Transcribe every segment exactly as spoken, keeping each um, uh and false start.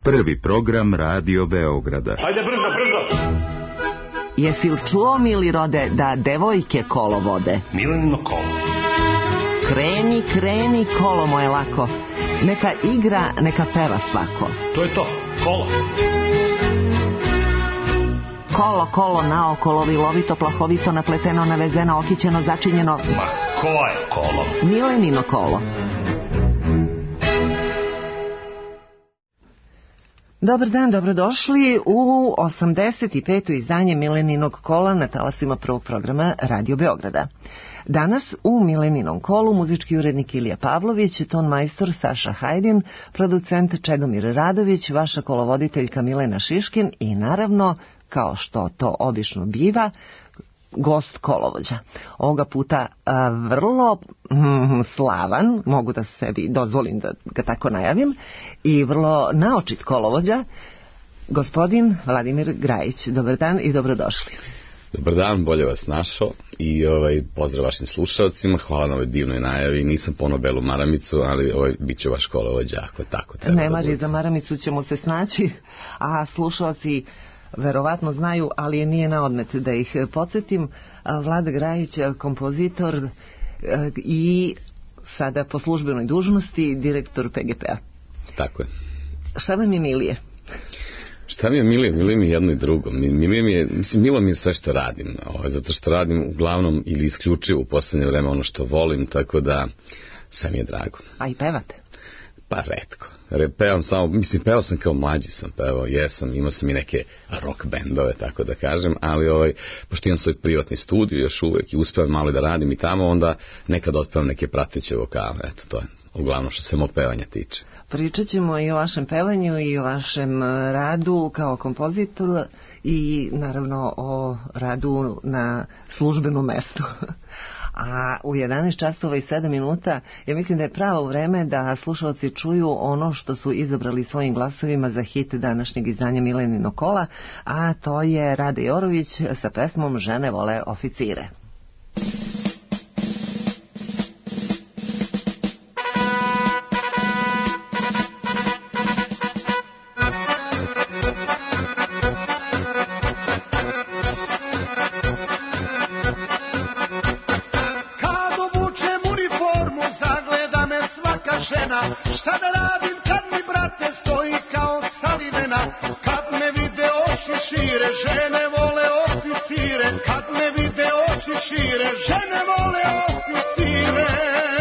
Prvi program Radio Beograda. Hajde brzo, brzo! Jesi li čuo, mili rode, da devojke kolo vode? Milenino kolo. Kreni, kreni, kolo moje lako. Neka igra, neka peva svako. To je to, kolo. Kolo, kolo, naokolo, vilovito, plahovito, napleteno, navezeno, okićeno, začinjeno. Ma ko je kolo? Milenino kolo. Dobar dan, dobrodošli u osamdeset peto izdanje Mileninog kola na talasima prvog programa Radio Beograda. Danas u Mileninom kolu muzički urednik Ilija Pavlović, ton majstor Saša Hajdin, producent Čedomir Radović, vaša kolovoditeljka Milena Šiškin i naravno, kao što to obično biva, gost kolovođa. Ovoga puta a, vrlo mm, slavan, mogu da sebi dozvolim da ga tako najavim, i vrlo naočit kolovođa, gospodin Vladimir Grajić. Dobar dan i dobrodošli. Dobar dan, bolje vas našao i ovaj, pozdrav vašim slušalcima, hvala na ovoj divnoj najavi. Nisam ponao belu maramicu, ali ovaj, bit će vaš kolovođa, ako tako treba. Ne da mari, bude. za maramicu ćemo se snaći, a slušalci verovatno znaju, ali nije na odmet da ih podsjetim. Vlada Grajić, kompozitor i sada po službenoj dužnosti direktor P G P-a. Tako je. Šta vam je milije? Šta mi je milije? Milije mi je jedno i drugo. Milije mi je, mislim, milo mi je sve što radim, ovaj, zato što radim uglavnom ili isključivo u poslednje vreme ono što volim, tako da sve mi je drago. A i pevate? Pa retko. Pevam samo, mislim, pevao sam kao mlađi sam pevao, jesam, imao sam i neke rock bendove, tako da kažem, ali ovaj, pošto imam svoj privatni studio još uvek i uspevam malo da radim i tamo, onda nekad otpevam neke prateće vokale, eto, to je uglavnom što se mog pevanja tiče. Pričat ćemo i o vašem pevanju i o vašem radu kao kompozitor i naravno o radu na službenom mestu. A u jedanaest časova i sedam minuta ja mislim da je pravo vreme da slušalci čuju ono što su izabrali svojim glasovima za hit današnjeg izdanja Mileninog kola, a to je Rade Jorović sa pesmom Žene vole oficire. Šta da radim kad mi brate stoji kao salivena, kad me vide oči šire, žene vole oficire, kad me vide oči šire, žene vole oficire.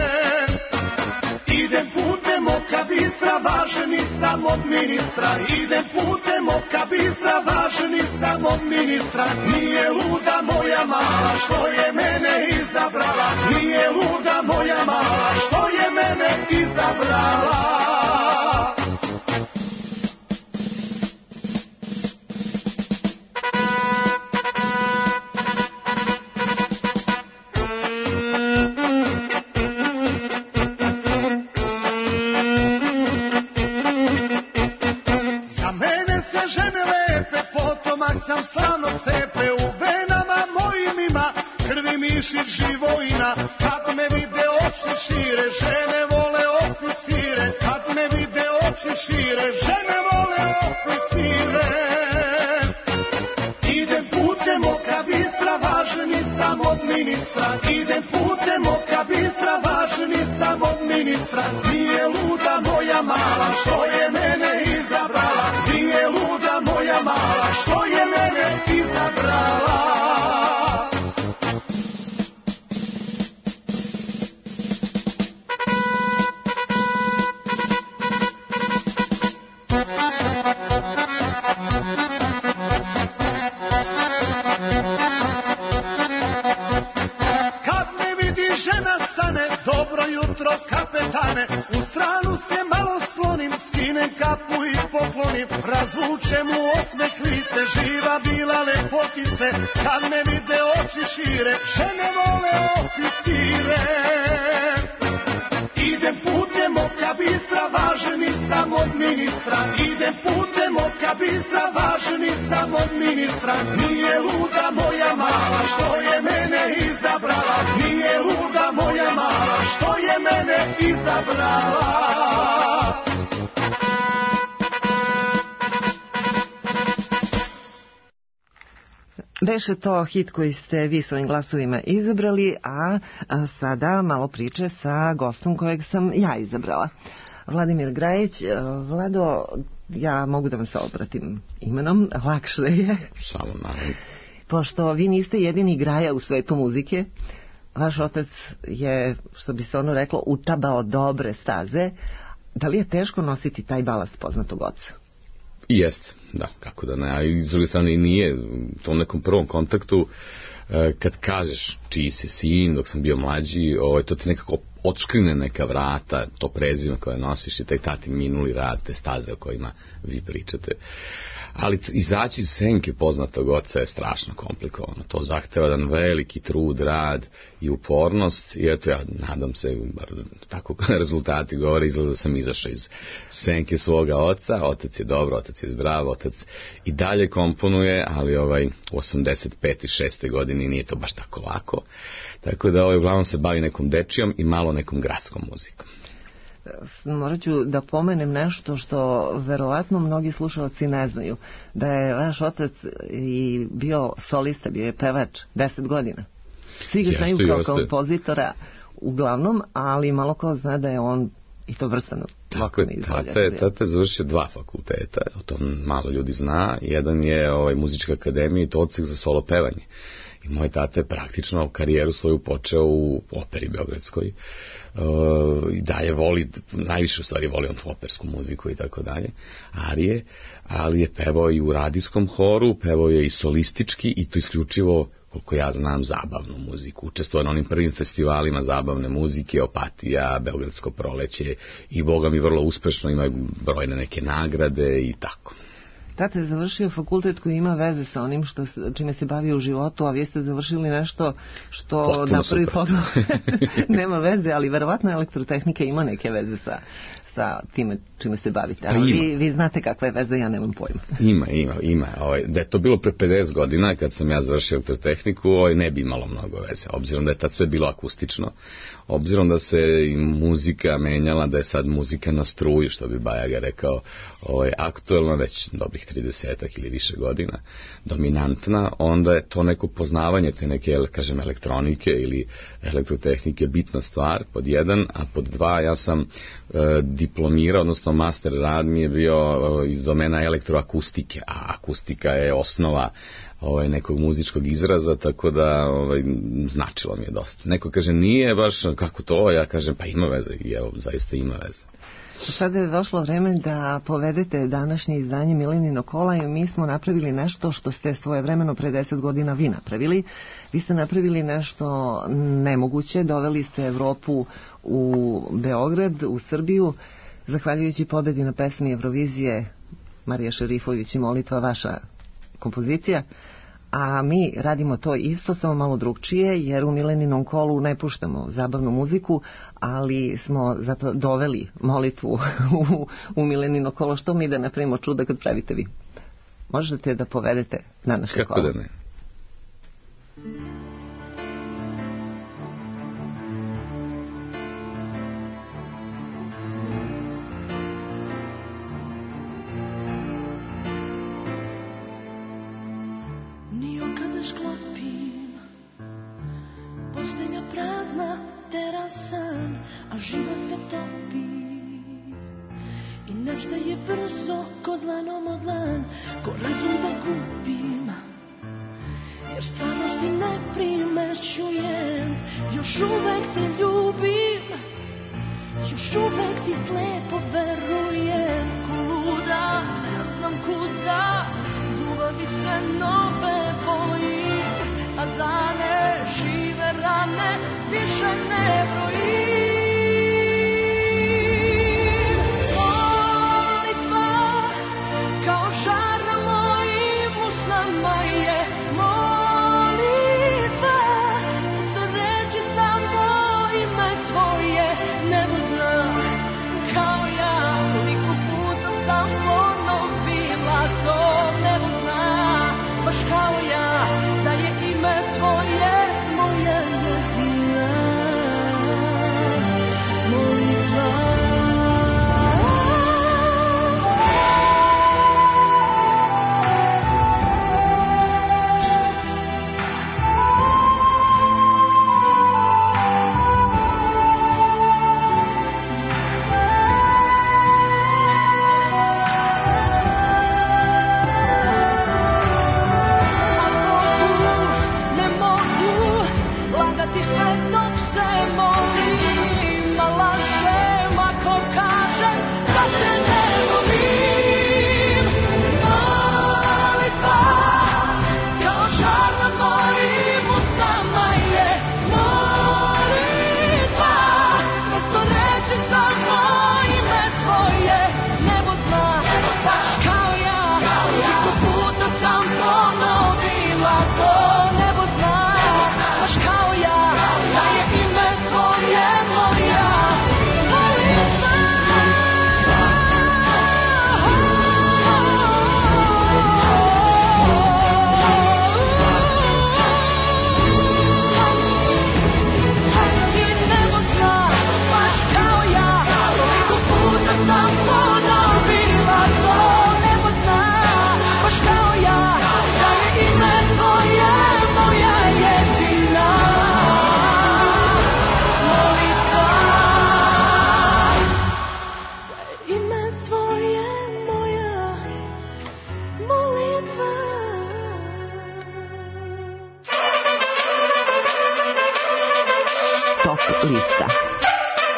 Idem putem oka bistra, važeni sam od ministra, idem putem oka bistra, važeni sam od ministra. Nije luda moja mala što je mene izabrala, nije luda moja mala što je mene izabrala. Za mene se žene lepe, potomak sam slavno stepe, u venama mojim ima krvi mišić živojina. Kad me vide oči šire, žene vole oficire, kad me vide oči šire, žene vole oficire. Idem putem oka bistra, važni sam od ministra, idem putem oka bistra, važni sam od ministra. Nije luda moja mala što je mene izabrala, nije luda moja mala što je mene izabrala. Dobro jutro kapetane, u stranu se malo sklonim, skinem kapu i poklonim, razvučem u osmeh lice, živa bila lepotice, kad me vide oči šire, žene vole oficire. Idem putem oka bistra, važeni sam od ministra, idem putem oka bistra, važeni sam od ministra. Nije luda moja mala što je mene izabrala, nije luda moja mala što je mene izabrala. Beše to hit koji ste vi svojim glasovima izabrali, a, a sada malo priče sa gostom kojeg sam ja izabrala. Vladimir Grajić. Vlado, ja mogu da vam se obratim imenom, lakše je. Samo naravno. Pošto vi niste jedini Graja u svetu muzike, vaš otac je, što bi se ono reklo, utabao dobre staze. Da li je teško nositi taj balast poznatog oca? I jeste, da, kako da ne, a i s druge strane i nije u tom nekom prvom kontaktu, kad kažeš čiji si sin dok sam bio mlađi, ovaj, to ti nekako odškrine neka vrata, to prezime koje nosiš i taj tatin minuli rad, te staze o kojima vi pričate. Ali izaći iz senke poznatog oca je strašno komplikovano. To zahteva jedan veliki trud, rad i upornost i eto ja nadam se, bar tako rezultati govore, izgleda da sam izašao iz senke svoga oca. Otac je dobro, otac je zdrav, otac i dalje komponuje, ali ovaj u osamdeset pete i šeste godini nije to baš tako lako. Tako da ovaj uglavnom se bavi nekom dečijom i malo nekom gradskom muzikom. Morat ću da pomenem nešto što verovatno mnogi slušalci ne znaju, da je vaš otac i bio solista, bio je pevač deset godina. Svi ga znaju kao kompozitora uglavnom, ali malo ko zna da je on i to vrstan vokalni izvođač. Tata je, tata je završio dva fakulteta, o tom malo ljudi zna. Jedan je ovaj, muzička akademija i to odsek za solo pevanje. I moj tata je praktično karijeru svoju počeo u operi beogradskoj. Uh, i dalje voli, najviše u stvari voli on opersku muziku i tako dalje, arije, ali je pevao i u radijskom horu, pevao je i solistički i to isključivo, koliko ja znam, zabavnu muziku. Učestvovao na onim prvim festivalima zabavne muzike, Opatija, Beogradsko proleće i boga mi vrlo uspešno, imaju brojne neke nagrade i tako. Tata je završio fakultet koji ima veze sa onim što, čime se bavio u životu, a vi ste završili nešto što potpuno na prvi super. pogled nema veze, ali verovatno elektrotehnika ima neke veze sa, sa time čime se bavite. Ali vi, vi znate kakva je veza, ja nemam pojma. Ima, ima, ima. Ovaj, da je to bilo pre pedeset godina, kad sam ja završio elektrotehniku, ovaj, ne bi imalo mnogo veze, obzirom da je tad sve bilo akustično, obzirom da se i muzika menjala, da je sad muzika na struju, što bi Bajaga rekao, ovaj, aktuelna već dobrih tridesetak ili više godina, dominantna, onda je to neko poznavanje te neke, kažem, elektronike ili elektrotehnike bitna stvar, pod jedan, a pod dva, ja sam e, diplomirao, odnosno master rad mi je bio e, iz domena elektroakustike, a akustika je osnova ovaj, nekog muzičkog izraza, tako da ovaj, značilo mi je dosta. Neko kaže nije baš kako to, ja kažem pa ima veze i evo, zaista ima veze. Sada je došlo vreme da povedete današnje izdanje Milenino kola i mi smo napravili nešto što ste svojevremeno pre deset godina vi napravili. Vi ste napravili nešto nemoguće, doveli ste Evropu u Beograd, u Srbiju, zahvaljujući pobedi na pesmi Eurovizije Marija Šerifović i Molitva, vaša kompozicija, a mi radimo to isto, samo malo drugčije, jer u Mileninom kolu ne puštamo zabavnu muziku, ali smo zato doveli molitvu u, u Milenino kolo, što mi da napravimo čuda kad pravite vi. Možete da povedete na naše kolo. Kako da ne?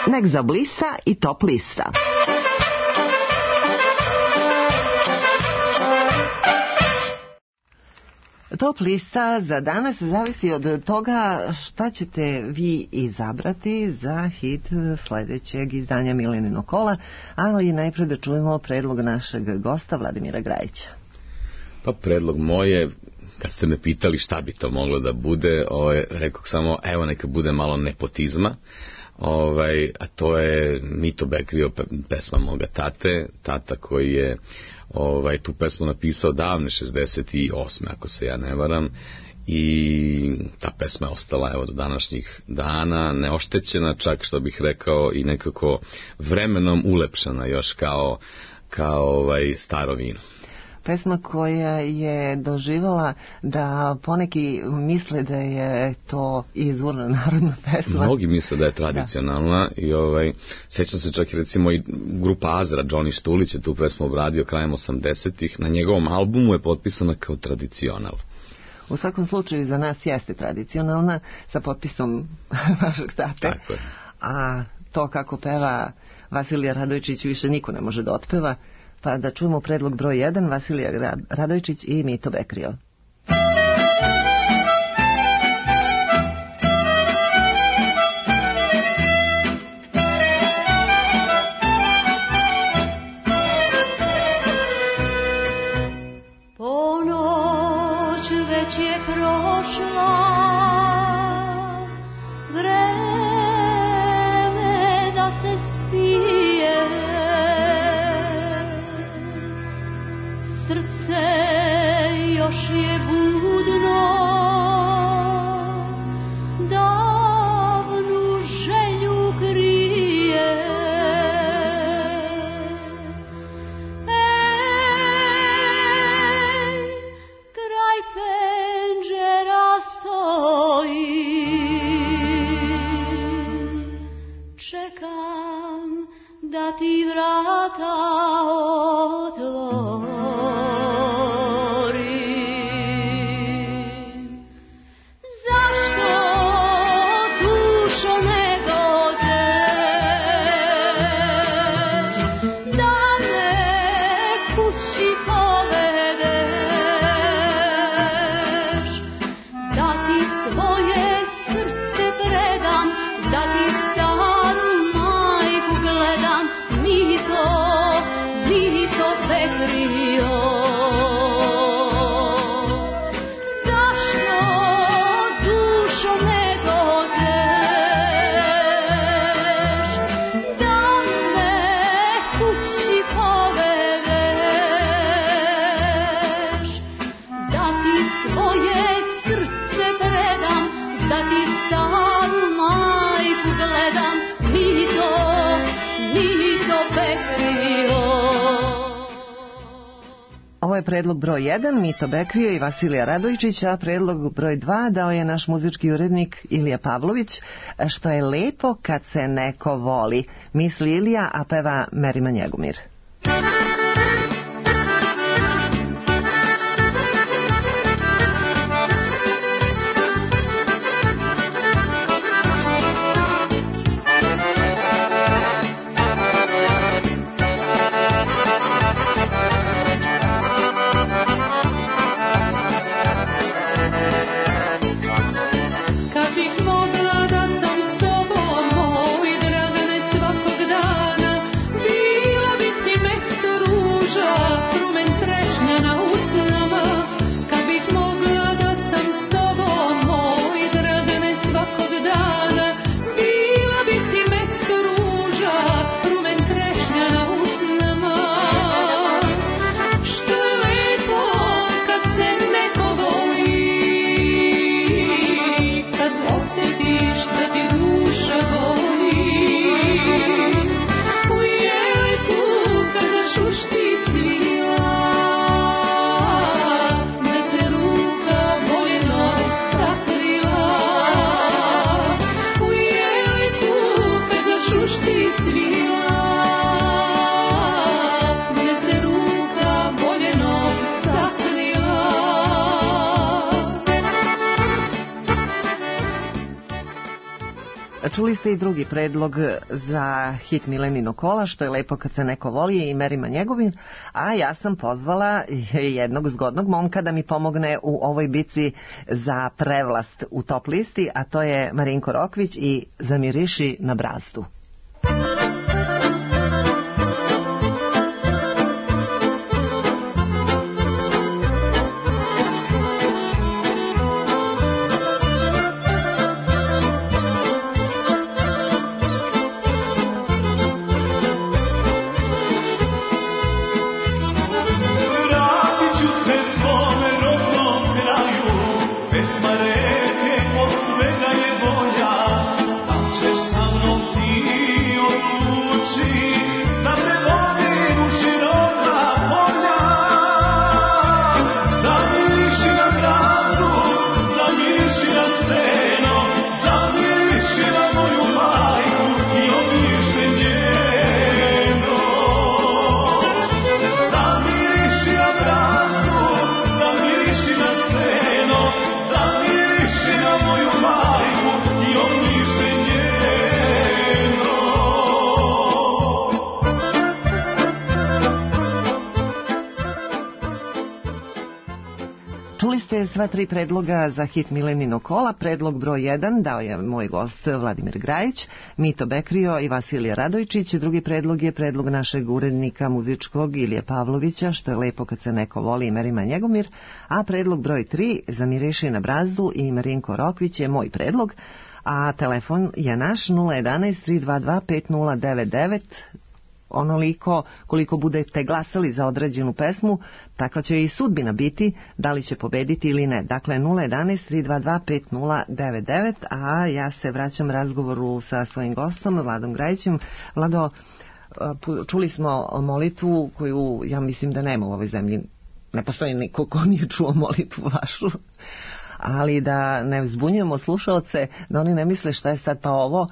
nek zablisa i top lisa. Top lista za danas zavisi od toga šta ćete vi izabrati za hit sledećeg izdanja Mileninog kola, ali najpre da čujemo predlog našeg gosta Vladimira Grajića. Pa predlog moje, kad ste me pitali šta bi to moglo da bude, ovaj, rekao samo evo neka bude malo nepotizma, ovaj, a to je Mito Bekrio, pesma moga tate, tata koji je ovaj, tu pesmu napisao davne šezdeset osme ako se ja ne varam, i ta pesma je ostala evo do današnjih dana neoštećena, čak što bih rekao i nekako vremenom ulepšana još kao, kao ovaj, staro vino. Pesma koja je doživala da poneki misle da je to izvorna narodna pesma. Mnogi misle da je tradicionalna, da. I ovaj, sećam se čak i recimo i grupa Azra, Johnny Štulić je tu pesmu obradio krajem osamdesetih, na njegovom albumu je potpisana kao tradicional. U svakom slučaju za nas jeste tradicionalna, sa potpisom vašeg tate. Tako je. A to kako peva Vasilija Radojčić više niko ne može da otpeva. Pa da čujemo predlog broj jedan, Vasilija Radojčić i Mito Bekrio. Ponoć već je prošla, vreme da se spije, srce još je budno, davnu želju krije. Ej, kraj penđera stoji, čekam da ti vrata otvori. Ovo je predlog broj jedan, Mito Bekrio i Vasilija Radojčić, a predlog broj dva dao je naš muzički urednik Ilija Pavlović, što je lepo kad se neko voli. Misli Ilija, a peva Merima Njegomir. Bila bih Čuli ste i drugi predlog za hit Milenino kola, Što je lepo kad se neko voli, i Merima Njegovin, a ja sam pozvala jednog zgodnog momka da mi pomogne u ovoj bici za prevlast u top listi, a to je Marinko Rokvić i Zamiriši na brazdu. Sva tri predloga za hit Milenino kola. Predlog broj jedan dao je moj gost Vladimir Grajić, Mito Bekrio i Vasilija Radojčić. Drugi predlog je predlog našeg urednika muzičkog Ilije Pavlovića, Što je lepo kad se neko voli, i Merima Njegomir. A predlog broj tri, Zamiriši na brazdu, i Marinko Rokvić je moj predlog. A telefon je naš nula jedanaest tri dva dva pet nula devet devet. Onoliko koliko budete glasali za određenu pesmu, takva će i sudbina biti, da li će pobediti ili ne. Dakle, nula jedanaest tri dva dva pet nula devet devet, a ja se vraćam razgovoru sa svojim gostom, Vladom Grajićem. Vlado, čuli smo molitvu koju ja mislim da nema u ovoj zemlji. Ne postoji niko ko nije čuo molitvu vašu. Ali da ne zbunjujemo slušalce, da oni ne misle šta je sad pa ovo.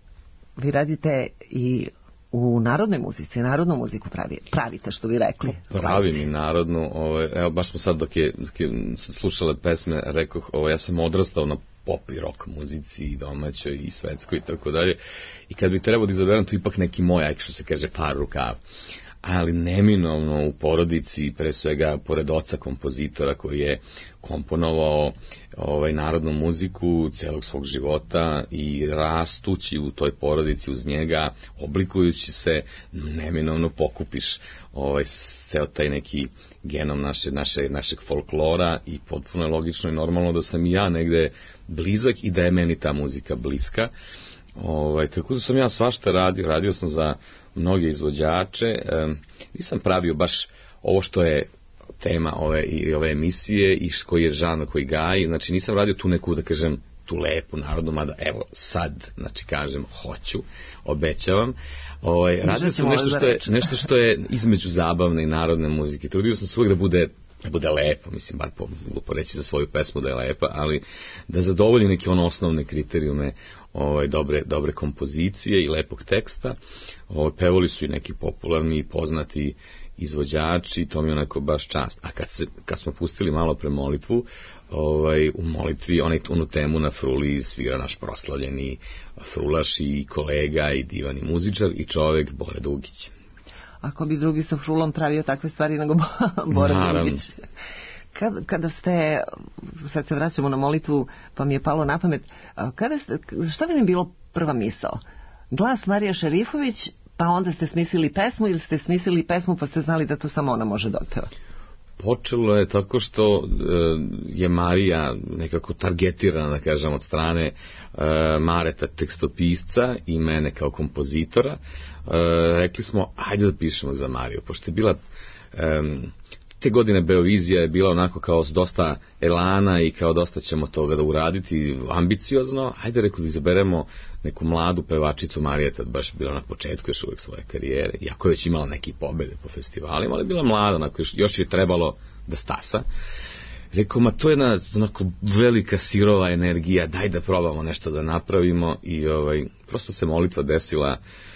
Vi radite i u narodnoj muzici, narodnu muziku pravi, pravite, što vi rekli. Pravim i narodnu, ovaj, evo baš smo sad dok je, dok je slušale pesme, rekoh, ovaj, ja sam odrastao na pop i rock muzici, i domaćoj i svetskoj i tako dalje, i kad bi trebao da izaberem, to ipak neki moj, aj što se kaže, par rukav. Ali neminovno u porodici, pre svega pored oca kompozitora koji je komponovao ovaj, narodnu muziku celog svog života i rastući u toj porodici uz njega, oblikujući se, neminovno pokupiš ovaj, ceo taj neki genom naše, naše, našeg folklora, i potpuno je logično i normalno da sam i ja negde blizak i da je meni ta muzika bliska. Ovaj, tako da sam ja svašta radio, radio sam za mnoge izvođače, e, nisam pravio baš ovo što je tema ove, i ove emisije i koji je žanr koji gaji, znači nisam radio tu neku, da kažem, tu lepu narodnu, mada evo sad, znači kažem, hoću, obećavam. Ovaj, radio sam nešto što, je, nešto što je između zabavne i narodne muzike, trudio sam se uvijek da bude da bude lepo, mislim, bar po, glupo reći za svoju pesmu da je lepa, ali da zadovolji neke ono osnovne kriterijume ovaj, dobre, dobre kompozicije i lepog teksta. Ovaj, pevali su i neki popularni i poznati izvođači, to mi je onako baš čast. A kad, se, kad smo pustili malo pre molitvu, ovaj, u molitvi onaj, onu temu na fruli svira naš proslavljeni frulaš i kolega i divani muzičar i čovek Bore Dugić. Ako bi drugi sa frulom pravio takve stvari nego Bora Dugić. Kad, kada ste, sad se vraćamo na molitvu, pa mi je palo na pamet, kada ste, šta bi mi bilo prva misao? Glas Marija Šerifović, pa onda ste smislili pesmu, ili ste smislili pesmu pa ste znali da to samo ona može da otpeva? Počelo je tako što e, je Marija nekako targetirana, da kažem, od strane e, Mareta tekstopisca i mene kao kompozitora. E, rekli smo, ajde da pišemo za Mariju, pošto je bila... E, te godine Beovizija je bila onako kao s dosta elana i kao dosta ćemo toga da uraditi ambiciozno, ajde rekao da izaberemo neku mladu pevačicu. Marija je tad baš bila na početku još uvijek svoje karijere, iako je već imala neki pobede po festivalima, ali bila mlada, onako, još, još je trebalo da stasa. Rekao, ma to je jedna onako velika sirova energija, daj da probamo nešto da napravimo, i ovaj, prosto se molitva desila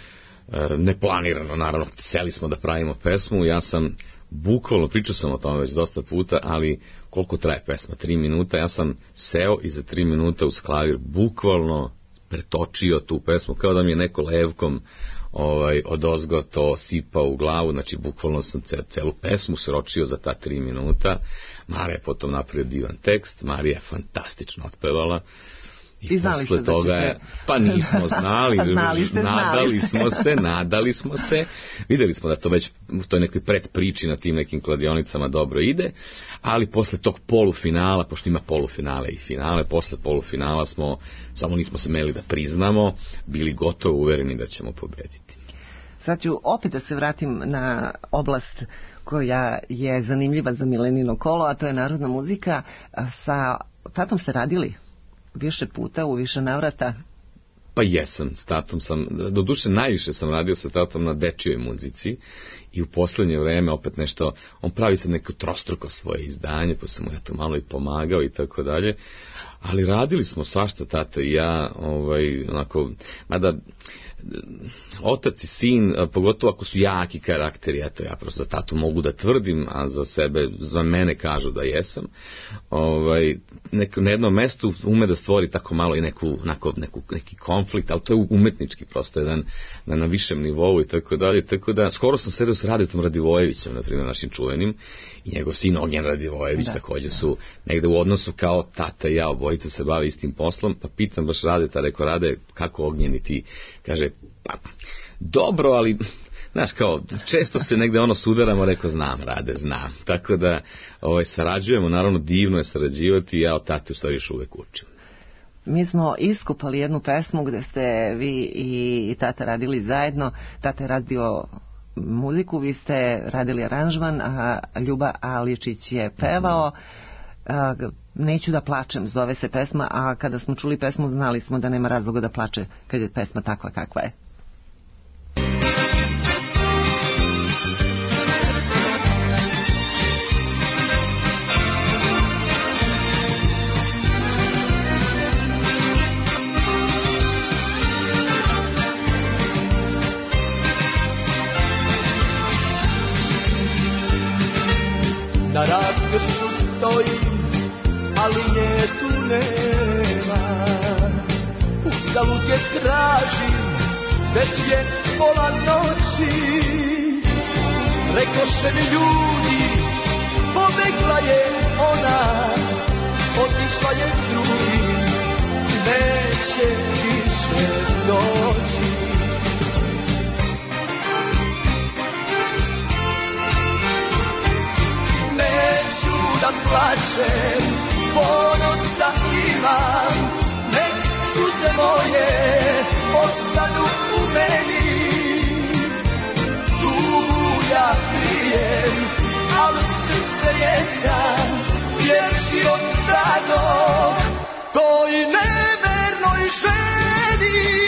e, neplanirano, naravno, seli smo da pravimo pesmu, ja sam bukvalno, pričao sam o tome već dosta puta, ali koliko traje pesma? Tri minuta, ja sam seo i za tri minuta uz klavir bukvalno pretočio tu pesmu, kao da mi je neko levkom ovaj, odozgo to sipao u glavu, znači bukvalno sam celu pesmu sročio za ta tri minuta. Mara je potom napravio divan tekst, Marija je fantastično otpevala. I, I posle toga je, ćete... pa nismo znali, znali ste, nadali znali. smo se, nadali smo se, videli smo da to već u toj nekoj predpriči na tim nekim kladionicama dobro ide, ali posle tog polufinala, pošto ima polufinale i finale, posle polufinala smo, samo nismo se meli da priznamo, bili gotovo uvereni da ćemo pobediti. Sad ću opet da se vratim na oblast koja je zanimljiva za Milenino kolo, a to je narodna muzika. Sa tatom ste radili više puta, u više navrata? Pa jesam, s tatom sam, doduše najviše sam radio sa tatom na dečijoj muzici i u poslednje vreme opet nešto, on pravi sad neko trostruko svoje izdanje, pa sam mu ja to malo i pomagao i tako dalje, ali radili smo svašta tata i ja, ovaj, onako, mada otac i sin, pogotovo ako su jaki karakteri, eto ja prosto za tatu mogu da tvrdim, a za sebe, za mene kažu da jesam, ovaj, nek, na jednom mestu ume da stvori tako malo i neku, neku, neku, neki konflikt, ali to je umetnički prosto jedan na, na višem nivou i tako dalje, tako da skoro sam sedeo s Radetom Radivojevićem, na primjer našim čuvenim, i njegov sin Ognjen Radivojević, da, također su negde u odnosu kao tata i ja, obojica se bave istim poslom, pa pitam baš Radeta, rekao Rade, kako Ognjen i ti, kaže, pa, dobro, ali, znaš, kao, često se negde ono sudaramo, rekao, znam, Rade, znam, tako da, ovaj, sarađujemo, naravno, divno je sarađivati, ja od tate u stvari još uvek učim. Mi smo iskupali jednu pesmu gde ste vi i tata radili zajedno, tata je radio muziku, vi ste radili aranžman, a Ljuba Aličić je pevao. Mm-hmm. Neću da plačem, zove se pesma, a kada smo čuli pesmu znali smo da nema razloga da plače kad je pesma takva kakva je. Na raskršu stojim, ali nje tu nema. Uzalud je tražim, već je pola noći. Rekoše mi ljudi, pobegla je ona, otišla je drugim, neće više doći. Da plačem, ponosa imam, nek suze moje ostanu u meni. Tugu ja krijem, ali srce jedam, jer život dano toj nevernoj ženi.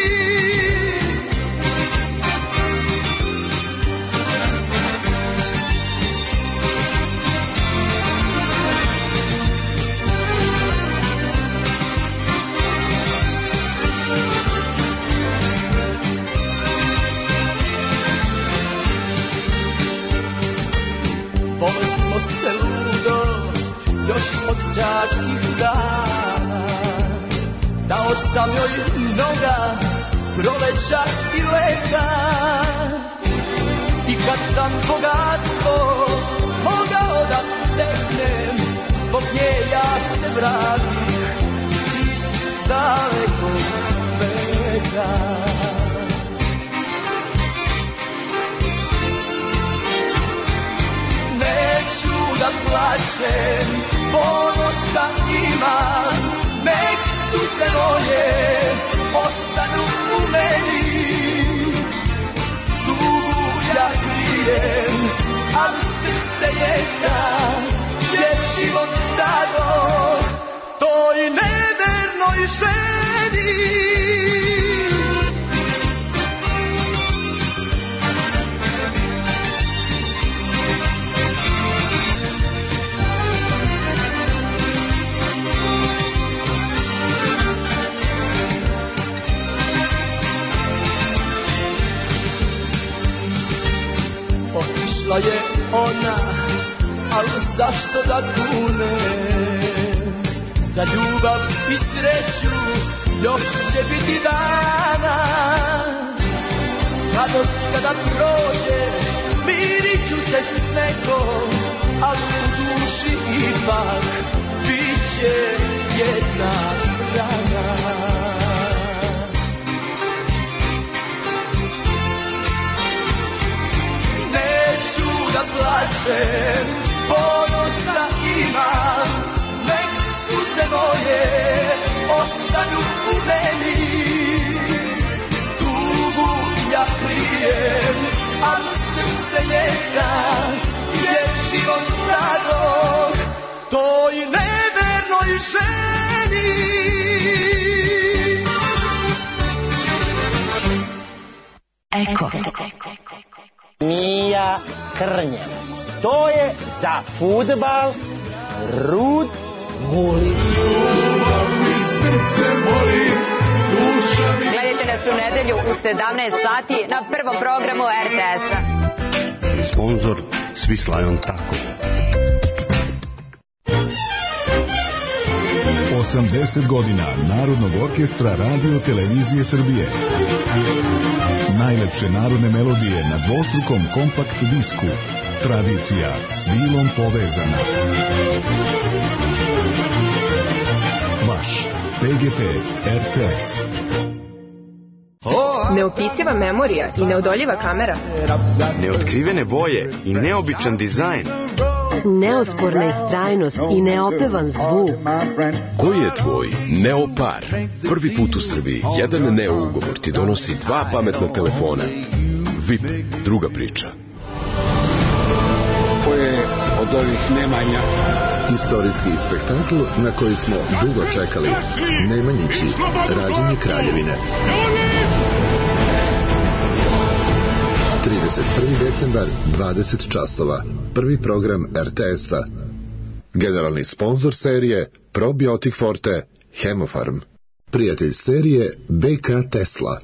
Još od đačkih dana dao sam joj mnoga proleća i leta. I kad sam bogatstvo mogao da steknem, zbog nje ja se vratim iz dalekog sveta. Neću da plačem, ponosa imam, nek suze moje ostanu u meni. Tugu ja krijem, ali srce jedam, jer život dano toj nevernoj ženi. Otišla je ona, ali zašto da kune? Za ljubav i sreću još će biti dana, radost kada prođe, smirit ću se s nekom, ali u duši ipak bit će jedna rana. Neću da plačem, ponosa imam, nek suze moje ostanu u meni. Tugu ja krijem, a srce njega je život starog toj nevernoj ženi. Eko. Mija Krnjevac. To je za fudbal Rud Guli. Gledajte nas u nedelju u sedamnaest sati na prvom programu er te es-a. I sponsor Swiss Lion Taco. osamdeset godina Narodnog orkestra Radio Televizije Srbije. Najlepše narodne melodije na dvostrukom kompakt disku. Tradicija s vilom povezana. Vaš P G P er te es. Neopisiva memorija i neodoljiva kamera. Neotkrivene boje i neobičan dizajn. Neosporna istrajnost i neopevan zvuk. Koji je tvoj Neopar? Prvi put u Srbiji jedan Neo ugovor ti donosi dva pametna telefona. V I P, druga priča. Koje od ovih Nemanja? Istorijski spektakl na koji smo dugo čekali. Nemanjići, rađenje Kraljevine. trideset prvi decembar, dvadeset časova. Prvi program er te es-a. Generalni sponzor serije Probiotik Forte, Hemofarm. Prijatelj serije be ka Tesla.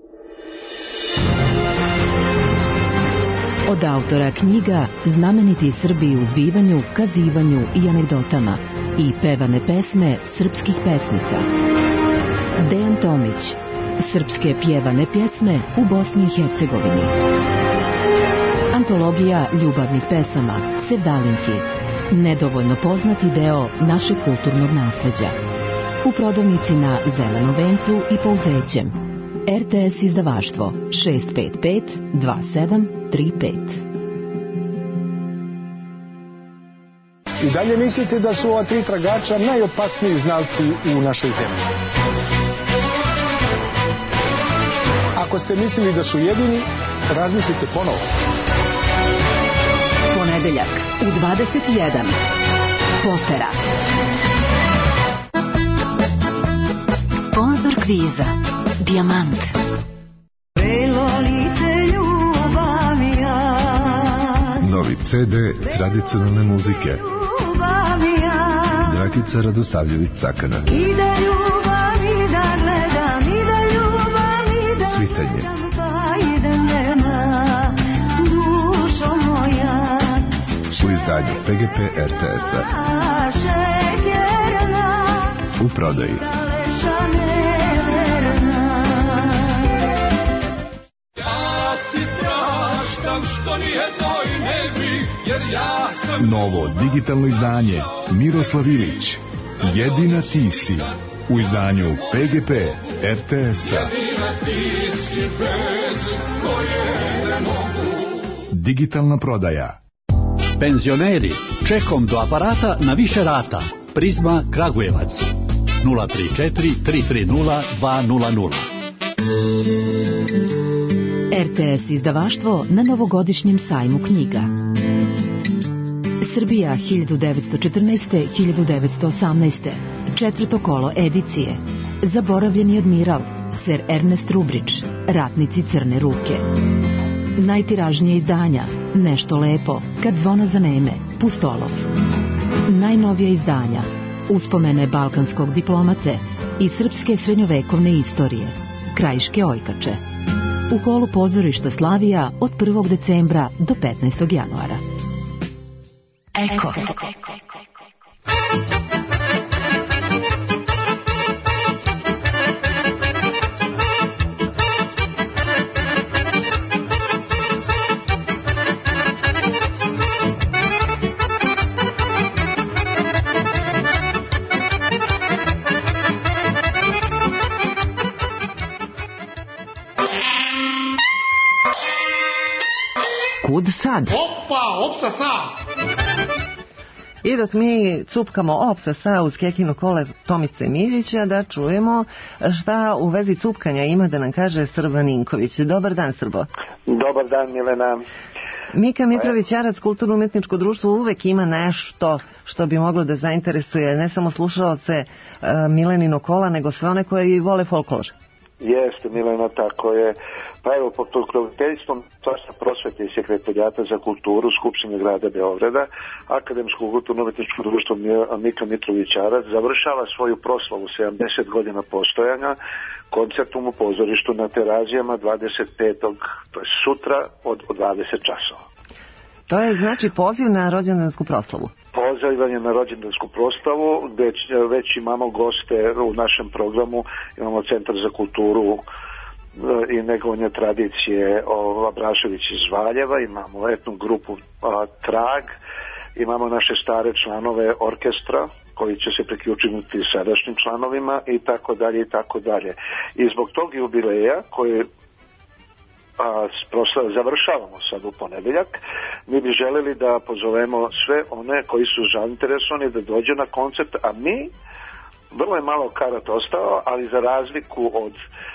Od autora knjiga Znameniti Srbi u zbivanju, kazivanju i anegdotama i pevane pesme srpskih pesnika. Dejan Tomić. Srpske pjevane pjesme u Bosni i Hercegovini. Antologija ljubavnih pesama Sevdalinki. Nedovoljno poznati deo našeg kulturnog nasleđa. U prodavnici na Zelenom vencu i Pouzećem. er te es izdavaštvo šest pet pet dva sedam tri pet. I dalje mislite da su ova tri tragača najopasniji znalci u našoj zemlji? Ako ste mislili da su jedini, razmislite ponovo. Ponedeljak u dvadeset jedan. Potera. Sponzor kviza Dijamant. Novi ce de tradicionalne muzike. Dragica Radosavljević-Cakana. Svitanje. U izdanju pe ge pe er te es-a. U prodaji. Novo digitalno izdanje Miroslav Ilić. Jedina ti si. U izdanju pe ge pe er te es-a. Digitalna prodaja. Penzioneri, čekom do aparata na više rata. Prizma Kragujevac. nula tri četiri tri tri nula dva nula nula. er te es izdavaštvo na novogodišnjem sajmu knjiga. Srbija hiljadu devetsto četrnaeste do hiljadu devetsto osamnaeste. Četvrto kolo edicije. Zaboravljeni admiral, ser Ernest Rubrić, Ratnici crne ruke. Najtiražnije izdanja, Nešto lepo, Kad zvona zaneme, Pustolov. Najnovija izdanja, Uspomene balkanskog diplomate i srpske srednjovekovne istorije, Krajiške ojkače. U holu pozorišta Slavija od prvog decembra do petnaestog januara. Eko. sad. Opa, opsa sad! I dok mi cupkamo opsa sa uz Kekino kole Tomice Miljića, da čujemo šta u vezi cupkanja ima da nam kaže Srba Ninković. Dobar dan, Srbo. Dobar dan, Milena. Mika Mitrović-Jarac, Kulturno-umetničko društvo, uvek ima nešto što bi moglo da zainteresuje ne samo slušaoce uh, Milenino kola, nego sve one koji vole folklor. Jeste, Milena, tako je. Pa evo, pod pokroviteljstvom Ministarstva prosvete i Sekretarijata za kulturu Skupštine grada Beograda, Akademsko kulturno-umetničko društvo Mika Mitrović-Jarac završava svoju proslavu sedamdeset godina postojanja koncertom u pozorištu na Terazijama dvadeset petog to je sutra od dvadeset časova. To je znači poziv na rođendansku proslavu. Pozivanje na rođendansku proslavu, gde već imamo goste u našem programu, imamo Centar za kulturu i negovanje tradicije Abrašević iz Valjeva, imamo etnu grupu a, Trag, imamo naše stare članove orkestra koji će se priključiti sadašnjim članovima i tako dalje i tako dalje. I zbog tog jubileja koji a, proslav, završavamo sad u ponedeljak, mi bi želeli da pozovemo sve one koji su zainteresovani da dođu na koncert, a mi, vrlo je malo karata ostao, ali za razliku od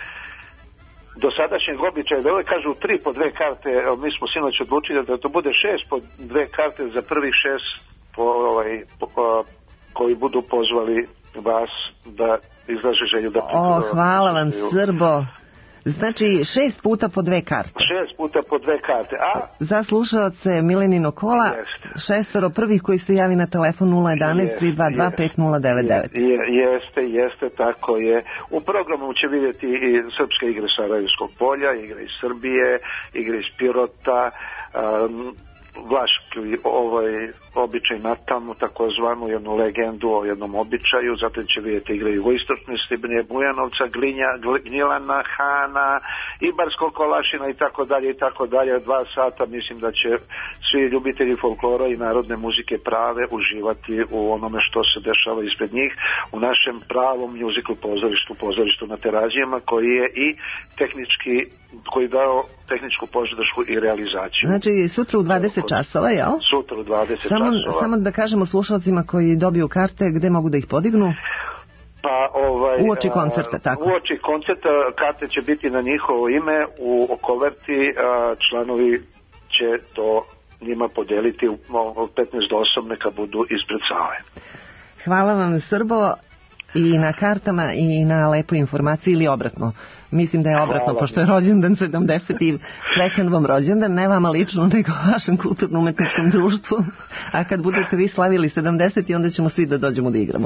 do sadašnjeg običaja, da ove kažu tri po dve karte, mi smo sinoć odlučili da to bude šest po dve karte za prvih šest po, ovaj, po, po, koji budu pozvali vas da izlaže želju da pripravo. O, hvala vam, Srbo. Znači šest puta po dve karte. Šest puta po dve karte. A za slušaoce Milenino kola, jest. Šestoro prvih koji se javi na telefon nula jedanaest tri dva dva pet nula devet devet. Je, jeste, jeste, tako je. U programu će vidjeti i srpske igre Sarajevskog polja, igre iz Srbije, igre iz Pirota, um, Vlaški ovaj običaj Natamu, takozvanu jednu legendu o jednom običaju, zatim će vidjeti igre jugoistočne Stibnje, Bujanovca, Glinja, Gnjilana, Hana, Ibarskog Kolašina i tako dalje i tako dalje. Dva sata mislim da će svi ljubitelji folklora i narodne muzike prave uživati u onome što se dešava ispred njih u našem pravom muziklu pozorištu, pozorištu na Terazijama, koji je i tehnički, koji dao tehničku podršku i realizaciju. Znači sutra u dvadeset časova, jel? Sutra u dvadeset samo, časova. Samo da kažemo slušalcima koji dobiju karte, gde mogu da ih podignu? Pa, ovaj, uoči koncerta, tako? Uoči koncerta karte će biti na njihovo ime u koverti, članovi će to njima podeliti od petnaest do osam, neka budu ispred sale. Hvala vam, Srbo, i na kartama i na lepoj informaciji, ili obratno. Mislim da je obratno, hvala, pošto je rođendan sedamdeset i srećan vam rođendan, ne vama lično, nego vašem kulturno-umetničkom društvu. A kad budete vi slavili sedamdeset onda ćemo svi da dođemo da igramo.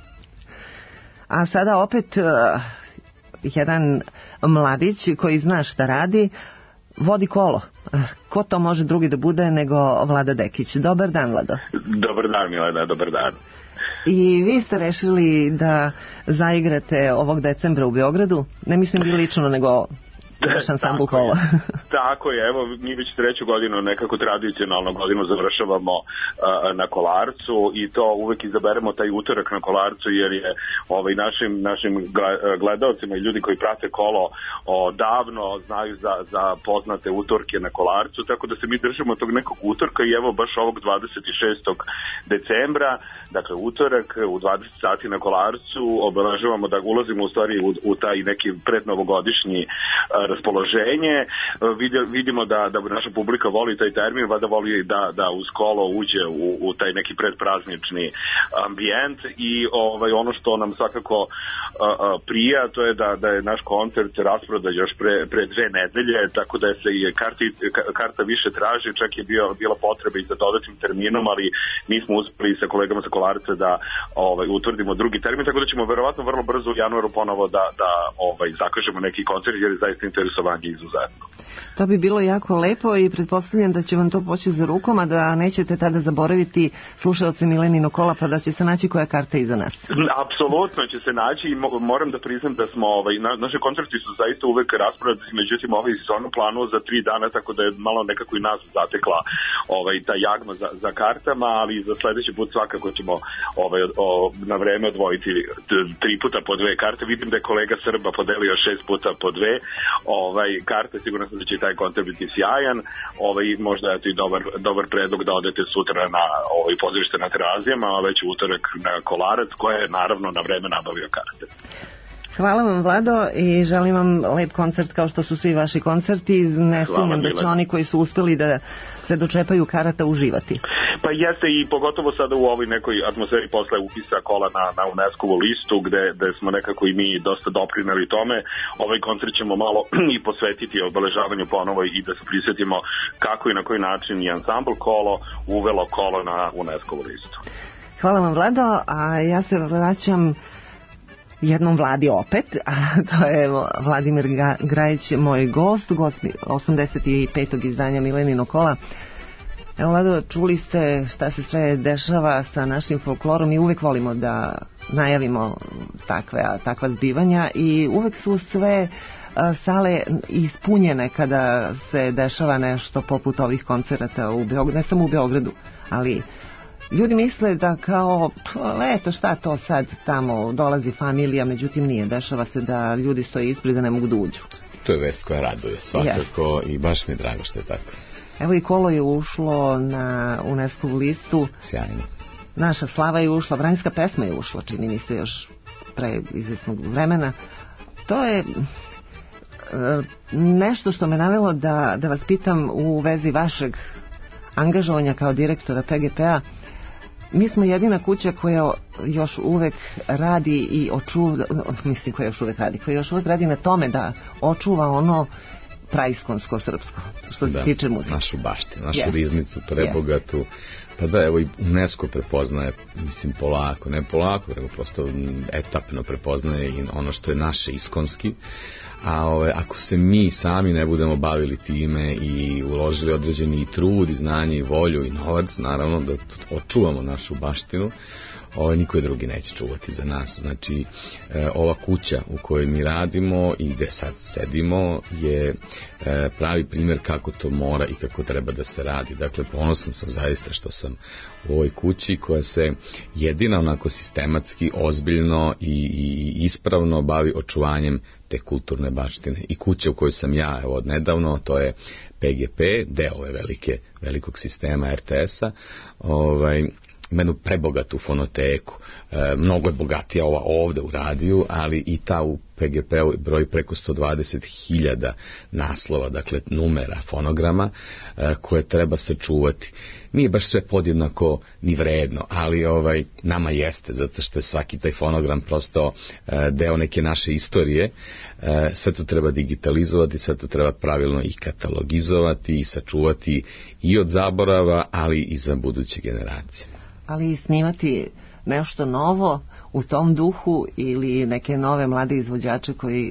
A sada opet uh, jedan mladić koji zna šta radi, vodi kolo. Ko to može drugi da bude nego Vlada Dekić? Dobar dan, Vlado. Dobar dan, Milena, dobar dan. I vi ste rešili da zaigrate ovog decembra u Beogradu? Ne mislim vi lično, nego baš ansambl kola. Tako je, evo mi već treću godinu nekako tradicionalno godinu završavamo uh, na Kolarcu i to uvek izaberemo taj utorak na Kolarcu jer je ovaj, našim, našim gledalcima i ljudi koji prate kolo o, davno znaju za, za poznate utorke na Kolarcu, tako da se mi držimo tog nekog utorka i evo baš ovog dvadeset šestog decembra, dakle utorak u dvadeset sati na Kolarcu obeležavamo da ulazimo u stvari u, u taj neki prednovogodišnji uh, raspoloženje. Vidimo da, da naša publika voli taj termin, vada voli da, da uz kolo uđe u, u taj neki predpraznični ambijent i ovaj, ono što nam svakako a, a, prija, to je da, da je naš koncert rasproda još pre, pre dve nedelje, tako da se i karti, karta više traži, čak je bio, bila potreba i za dodatnim terminom, ali mi smo uspeli sa kolegama sa Kolarca da ovaj, utvrdimo drugi termin, tako da ćemo verovatno vrlo brzo u januaru ponovo da, da ovaj, zakažemo neki koncert jer je zaista interesovanje izuzetno. To bi bilo jako lepo i pretpostavljam da će vam to poći za rukom, a da nećete tada zaboraviti slušalce Milenino kola, pa da će se naći koja karta iza nas. Apsolutno će se naći i moram da priznam da smo, ovaj, na, naše koncerti su zaista uvek rasporedi, međutim ovaj sezonu planu za tri dana, tako da je malo nekako i nas zatekla ovaj, ta jagma za, za kartama, ali za sledeći put svakako ćemo ovaj, o, na vreme odvojiti tri puta po dve karte. Vidim da je kolega Srba podelio šest puta po dve ovaj, karte, sigurno sam da će taj koncert biti sjajan, ovaj, možda je to i dobar, dobar predlog da odete sutra na ovaj, pozorište na Terazijama, a već utorak na Kolarac, koja je naravno na vreme nabavio karte. Hvala vam, Vlado, i želim vam lep koncert kao što su svi vaši koncerti. Ne sumnjam da će oni koji su uspeli da se dočepaju karata uživati. Pa jeste, i pogotovo sada u ovoj nekoj atmosferi posle upisa kola na, na UNESCO-vu listu, gde, gde smo nekako i mi dosta doprineli tome. Ovaj koncert ćemo malo i posvetiti obeležavanju ponovo i da se prisjetimo kako i na koji način je ansambl Kolo uvelo kolo na UNESCO-vu listu. Hvala vam, Vlado, a ja se vraćam jednom Vladi opet, a to je Vladimir Grajić, moj gost, gost osamdeset petog izdanja Mileninog kola. Evo, Vlado, čuli ste šta se sve dešava sa našim folklorom i uvek volimo da najavimo takve, takva zbivanja i uvek su sve sale ispunjene kada se dešava nešto poput ovih koncerata u Beogradu, ne samo u Beogradu, ali ljudi misle da kao, eto šta to sad tamo dolazi familija, međutim nije, dešava se da ljudi stoje ispred da ne mogu da uđu. To je vest koja raduje svakako yeah. I baš mi je drago što je tako. Evo i kolo je ušlo na UNESCO-vu listu. Sjajno. Naša slava je ušla, vranjska pesma je ušla, čini mi se još pre izvesnog vremena. To je nešto što me navelo da, da vas pitam u vezi vašeg angažovanja kao direktora P G P-a. Mi smo jedina kuća koja još uvek radi i očuva, mislim koja još uvek radi, koja još uvek radi na tome da očuva ono praiskonsko srpsko, što se da, tiče muzike. Našu baštinu, našu yes. riznicu prebogatu. Yes. Pa da, evo i UNESCO prepoznaje, mislim polako, ne polako, nego prosto etapno prepoznaje i ono što je naše iskonski. A ove, ako se mi sami ne budemo bavili time i uložili određeni trud i znanje i volju i novac, naravno da očuvamo našu baštinu, ove, niko drugi neće čuvati za nas. Znači, e, ova kuća u kojoj mi radimo i gde sad sedimo je e, pravi primjer kako to mora i kako treba da se radi. Dakle, ponosan sam zaista što sam u ovoj kući koja se jedina onako sistematski, ozbiljno i, i ispravno bavi očuvanjem te kulturne baštine. I kuća u kojoj sam ja, evo, od nedavno, to je P G P, deo ove velike, velikog sistema R T S-a, ovaj, ima jednu prebogatu fonoteku, e, mnogo je bogatija ova ovde u radiju, ali i ta u P G P-u broji preko sto dvadeset hiljada naslova, dakle numera, fonograma, e, koje treba sačuvati. Nije baš sve podjednako ni vredno, ali ovaj, nama jeste, zato što je svaki taj fonogram prosto e, deo neke naše istorije, e, sve to treba digitalizovati, sve to treba pravilno i katalogizovati i sačuvati i od zaborava, ali i za buduće generacije. Ali i snimati nešto novo u tom duhu ili neke nove mlade izvođače koji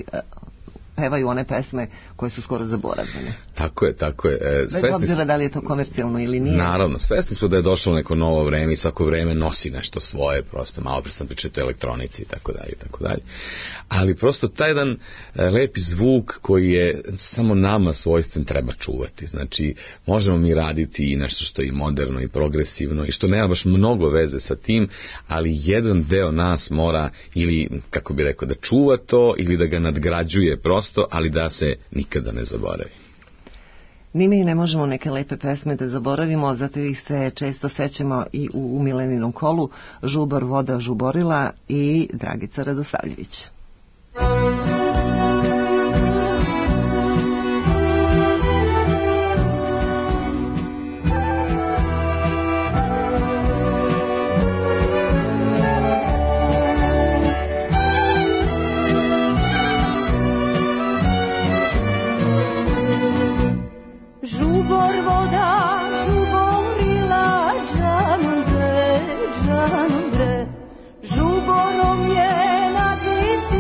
pevaju one pesme koje su skoro zaboravljene. Tako je, tako je. E, Bez obzira da li je to komercijalno ili nije. Naravno, svesni smo da je došlo neko novo vreme i svako vreme nosi nešto svoje, prosto malo pre sam pričao o elektronici i tako dalje i tako dalje. Ali prosto taj jedan e, lepi zvuk koji je samo nama svojstven treba čuvati. Znači, možemo mi raditi i nešto što je moderno i progresivno i što nema baš mnogo veze sa tim, ali jedan deo nas mora ili, kako bi rekao, da čuva to ili da ga nadgrađuje prosto, ali da se nikada ne zaboravi. Ni mi ne možemo neke lepe pesme da zaboravimo, zato ih se često sećamo i u Mileninom kolu. Žubor voda žuborila i Dragica Radosavljević. Žuborom je na visini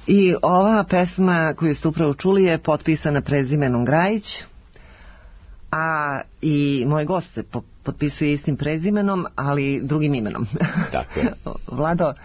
I ova pesma koju ste upravo čuli je potpisana prezimenom Grajić, a i moj gost se potpisuje istim prezimenom, ali drugim imenom. Tako je. Vlado,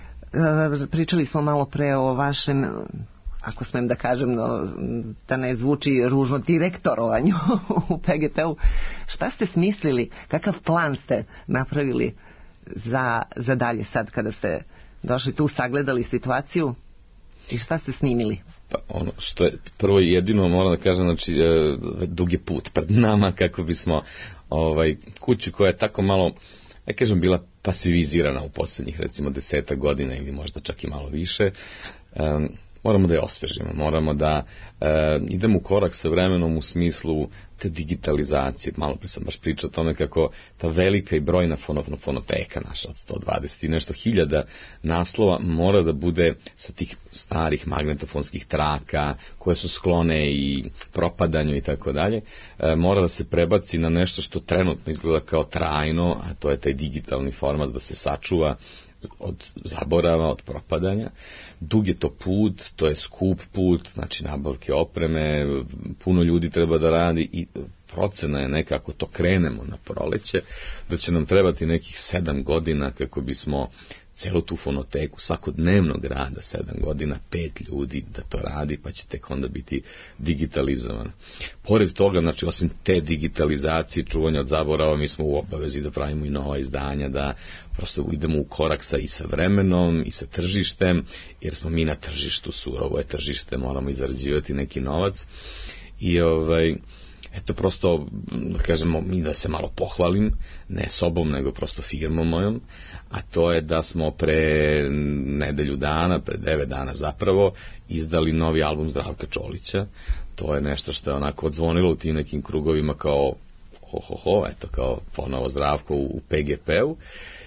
pričali smo malo pre o vašem, ako smem da kažem, no, da ne zvuči ružno, direktorovanju u P G P-u. Šta ste smislili, kakav plan ste napravili za, za dalje sad kada ste došli tu, sagledali situaciju i šta ste snimili? Pa ono što je prvo i jedino moram da kažem, znači dug je put pred nama kako bismo ovaj, kuću koja je tako malo, ja kažem, bila pasivizirana u posljednjih recimo deseta godina ili možda čak i malo više, um, moramo da je osvežimo, moramo da e, idemo u korak sa vremenom u smislu te digitalizacije. Malo pre sam baš pričao o tome kako ta velika i brojna fono, fonoteka naša od sto dvadeset i nešto hiljada naslova mora da bude sa tih starih magnetofonskih traka koje su sklone i propadanju i tako dalje, mora da se prebaci na nešto što trenutno izgleda kao trajno, a to je taj digitalni format da se sačuva od zaborava, od propadanja. Dug je to put, to je skup put, znači nabavke opreme, puno ljudi treba da radi i procena je nekako to krenemo na proleće, da će nam trebati nekih sedam godina kako bismo celu tu fonoteku svakodnevnog rada, sedam godina, pet ljudi da to radi, pa će tek onda biti digitalizovan. Pored toga, znači, osim te digitalizacije, čuvanja od zaborava, mi smo u obavezi da pravimo i nova izdanja, da prosto idemo u korak sa, i sa vremenom, i sa tržištem, jer smo mi na tržištu, surovo je tržište, moramo izrađivati neki novac. I ovaj... Eto, prosto, da kažemo, mi da se malo pohvalim, ne sobom, nego prosto firmom mojom, a to je da smo pre nedelju dana, pre devet dana zapravo, izdali novi album Zdravka Čolića. To je nešto što je onako odzvonilo u tim nekim krugovima kao ho, ho, ho, eto, kao ponovo Zdravko u, u P G P-u.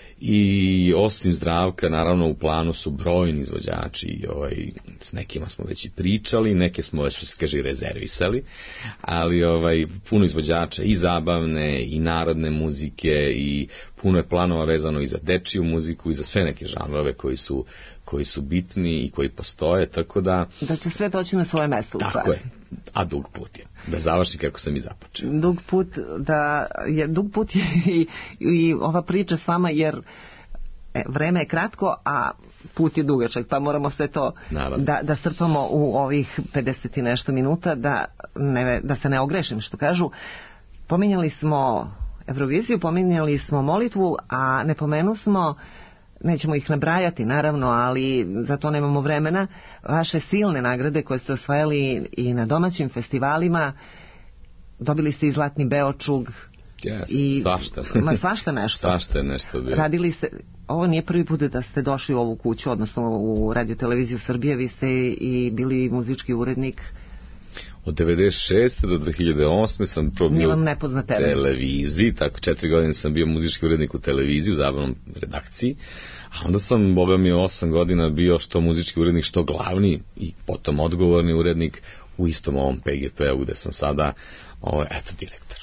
I osim Zdravka, naravno, u planu su brojni izvođači, ovaj, s nekima smo već i pričali, neke smo već, što se kaže, rezervisali, ali ovaj, puno izvođača i zabavne, i narodne muzike, i puno je planova vezano i za dečiju muziku, i za sve neke žanrove koji su, koji su bitni i koji postoje, tako da... Da će sve doći na svoje mesto. Tako je, a dug put je. Da završi kako sam i započeo. Dug put, da je, dug put je i, i ova priča s vama, jer e, vreme je kratko, a put je dugačak, pa moramo sve to da, da strpamo u ovih pedeset i nešto minuta, da, ne, da se ne ogrešim, što kažu. Pominjali smo Euroviziju, pominjali smo molitvu, a ne pomenu smo, nećemo ih nabrajati naravno, ali za to nemamo vremena, vaše silne nagrade koje ste osvajali i na domaćim festivalima. Dobili ste i Zlatni Beočug. Yes, i svašta. Ma svašta nešto. Svašta je nešto bilo. Radili ste, ovo nije prvi put da ste došli u ovu kuću, odnosno u Radio Televiziju Srbije, vi ste i bili muzički urednik. Od devedeset šeste do dve hiljade osme sam probio u televiziji, tako četiri godine sam bio muzički urednik u televiziji, u zabavnom redakciji, a onda sam, boga mi, osam godina bio što muzički urednik, što glavni i potom odgovorni urednik u istom ovom P G P-u gde sam sada, ovo, eto, direktor.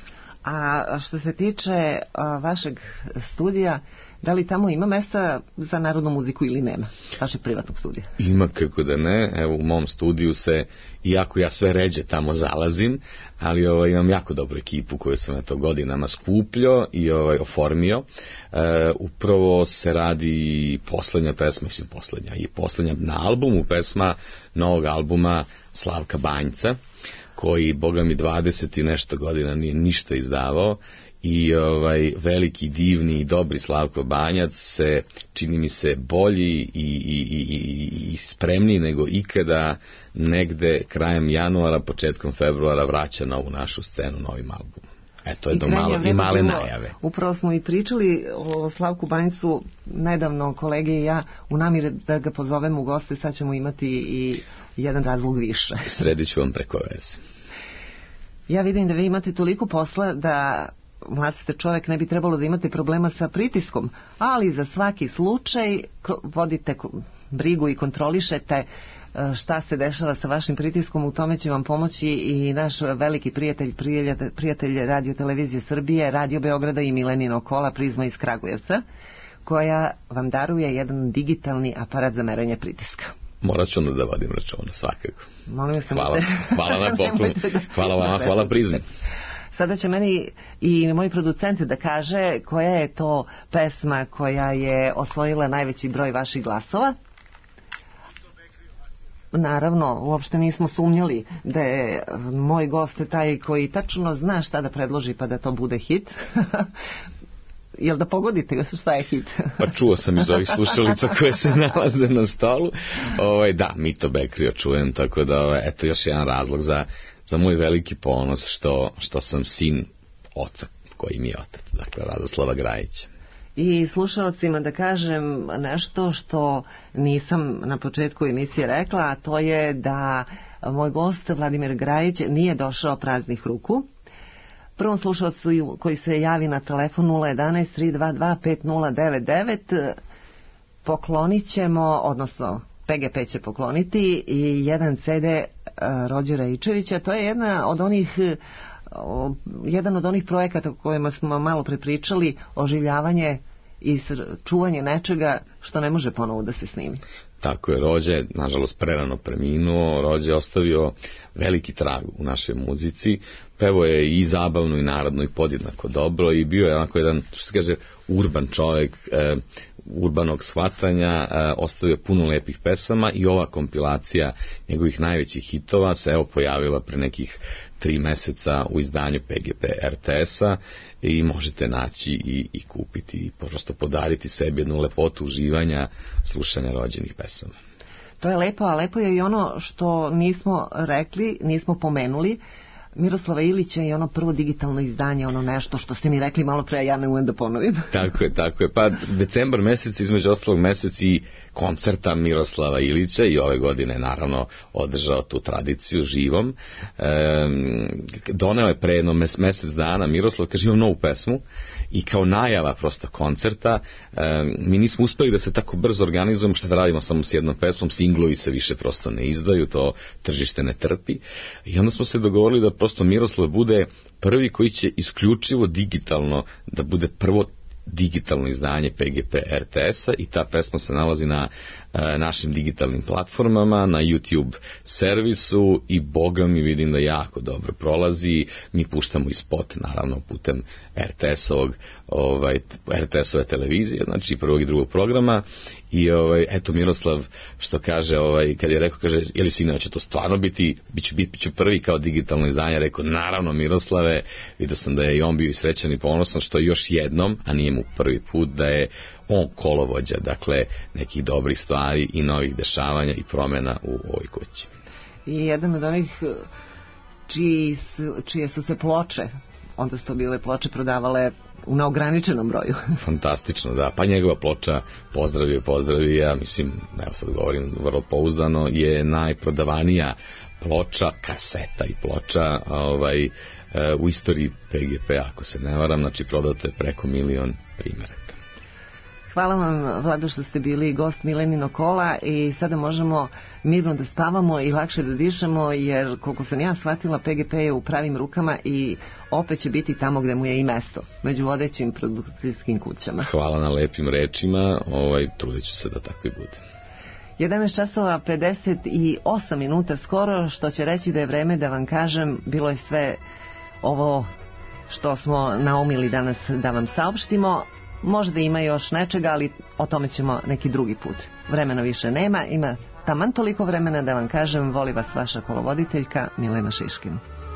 A što se tiče a, vašeg studija, da li tamo ima mesta za narodnu muziku ili nema, vašeg privatnog studija? Ima, kako da ne. Evo, u mom studiju se, iako ja sve ređe tamo zalazim, ali ovaj, imam jako dobru ekipu koju sam eto godinama skupljao i ovaj, oformio. E, upravo se radi poslednja pesma, mislim poslednja, i poslednja na albumu, pesma novog albuma Slavka Banjca, koji, boga mi, dvadeset i nešto godina nije ništa izdavao, i ovaj veliki, divni i dobri Slavko Banjac se, čini mi se, bolji i, i, i, i spremniji nego ikada, negde krajem januara, početkom februara vraća na ovu našu scenu novim albumom. Eto je do malo, i male najave. Upravo smo i pričali o Slavku Banjcu nedavno, kolege i ja, u namire da ga pozovemo u goste, sad ćemo imati i jedan razlog više. Sredit ću vam preko veze. Ja vidim da vi imate toliko posla da mlad ste čovjek, ne bi trebalo da imate problema sa pritiskom, ali za svaki slučaj vodite brigu i kontrolišete šta se dešava sa vašim pritiskom. U tome će vam pomoći i naš veliki prijatelj, prijatelj, prijatelj Radio Televizije Srbije, Radio Beograda i Mileninog kola, Prizma iz Kragujevca, koja vam daruje jedan digitalni aparat za merenje pritiska. Morat ću onda da vodim računa, svakako. Molim se, hvala, hvala na poklonu, hvala vama, hvala Prizmi. Sada će meni i moj producent da kaže koja je to pesma koja je osvojila najveći broj vaših glasova. Naravno, uopšte nismo sumnjali da je moj gost taj koji tačno zna šta da predloži pa da to bude hit. Jel da pogodite šta je hit? Pa čuo sam iz ovih slušalica koje se nalaze na stolu. Ovaj, da, Mito Bekrio čujem, tako da ovaj, eto još jedan razlog za, za moj veliki ponos što, što sam sin oca koji mi je otac, dakle Radoslava Grajića. I slušalcima da kažem nešto što nisam na početku emisije rekla, a to je da moj gost Vladimir Grajić nije došao praznih ruku. Prvom slušalcu koji se javi na telefon nula jedanaest tri dva dva pet nula devet devet poklonit ćemo, odnosno P G P će pokloniti i jedan C D Rođera Ičevića. To je jedna od onih jedan od onih projekata o kojima smo malo prepričali, oživljavanje i čuvanje nečega što ne može ponovo da se snimi. Tako je, Rođe, nažalost prerano preminuo, Rođe ostavio veliki trag u našoj muzici, pevo je i zabavno i narodno i podjednako dobro i bio je onako jedan, što se kaže, urban čovjek, e, urbanog shvatanja, e, ostavio puno lepih pesama i ova kompilacija njegovih najvećih hitova se evo pojavila pre nekih tri meseca u izdanju P G P R T S-a i možete naći i, i kupiti i prosto podariti sebi jednu lepotu uživanja slušanja rođenih pesama. To je lepo, a lepo je i ono što nismo rekli, nismo pomenuli. Miroslava Ilića je ono prvo digitalno izdanje, ono nešto što ste mi rekli malo pre, ja ne umem da ponovim. Tako je, tako je. Pa decembar mesec, između ostalog mesec i koncerta Miroslava Ilića i ove godine je naravno održao tu tradiciju živom. E, doneo je pre jedno mesec dana Miroslav, kaže imam novu pesmu i kao najava prosto koncerta, e, mi nismo uspeli da se tako brzo organizujemo, šta da radimo samo s jednom pesmom, singlovi se više prosto ne izdaju, to tržište ne trpi i onda smo se dogovorili da prosto Miroslav bude prvi koji će isključivo digitalno, da bude prvo digitalno izdanje P G P R T S-a i ta pesma se nalazi na e, našim digitalnim platformama, na YouTube servisu i boga mi vidim da jako dobro prolazi. Mi puštamo i spot naravno putem R T S-ovog ovaj, R T S-ove televizije, znači prvog i drugog programa i ovaj, eto Miroslav što kaže, ovaj, kad je rekao, kaže, je li sine, da će to stvarno biti, bit ću, bit ću prvi kao digitalno izdanje, rekao, naravno Miroslave, vidio sam da je i on bio i srećan i ponosan, što još jednom, a nije mu prvi put, da je on kolovođa, dakle, nekih dobrih stvari i novih dešavanja i promjena u ovoj kući. I jedan od onih čiji su, čije su se ploče, onda su to bile ploče prodavale u neograničenom broju. Fantastično, da. Pa njegova ploča Pozdravio, pozdravi, ja mislim, evo sad govorim vrlo pouzdano, je najprodavanija ploča, kaseta i ploča ovaj, u istoriji P G P, ako se ne varam, znači prodato je preko milion primjeraka. Hvala vam, Vlado, što ste bili gost Milenino kola i sada možemo mirno da spavamo i lakše da dišemo, jer koliko sam ja shvatila, P G P je u pravim rukama i opet će biti tamo gde mu je i mesto, među vodećim produkcijskim kućama. Hvala na lepim rečima, ovaj, trudit ću se da tako i bude. jedanaest časova pedeset osam minuta skoro, što će reći da je vreme da vam kažem, bilo je sve ovo što smo naumili danas da vam saopštimo. Možda ima još nečega, ali o tome ćemo neki drugi put. Vremena više nema, ima taman toliko vremena da vam kažem, voli vas vaša kolovoditeljka Milena Šiškin.